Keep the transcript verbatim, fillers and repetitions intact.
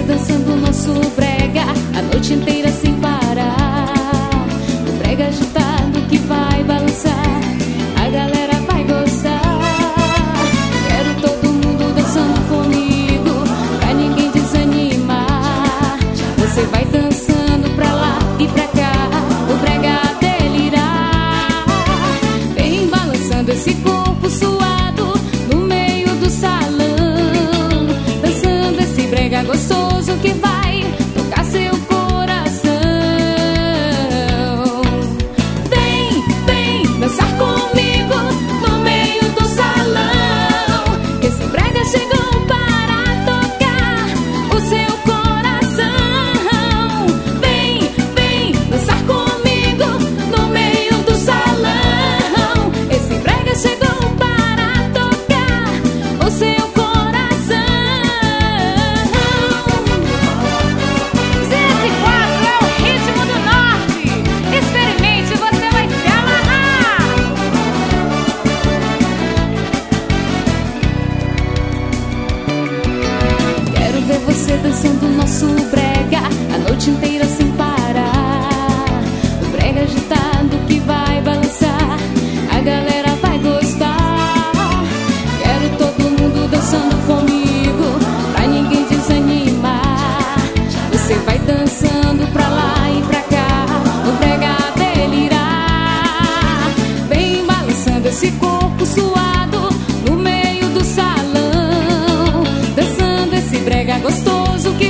dançando o nosso brega a noite inteira sem parar. O brega agitado que vai balançar, a galera vai gostar. Quero todo mundo dançando comigo, pra ninguém desanimar. Você vai dançando pra lá e pra cá, o brega delirar. Vem balançando esse corpo suado no meio do salão, dançando esse brega gostoso que vai tocar seu coração. Vem, vem dançar comigo no meio do salão, esse brega chegou para tocar o seu coração. Vem, vem dançar comigo no meio do salão, esse brega chegou para tocar o seu coração. Se esse quadro é o ritmo do norte, experimente, você vai se amarrar. Quero ver você dançando o nosso brega a noite inteira sem parar. O brega agitado que vai balançar, a galera vai gostar. Quero todo mundo dançando comigo, pra ninguém desanimar. Você vai dançando pra lá e pra cá, o brega delirar. Vem balançando esse corpo suado no meio do salão, dançando esse brega gostoso que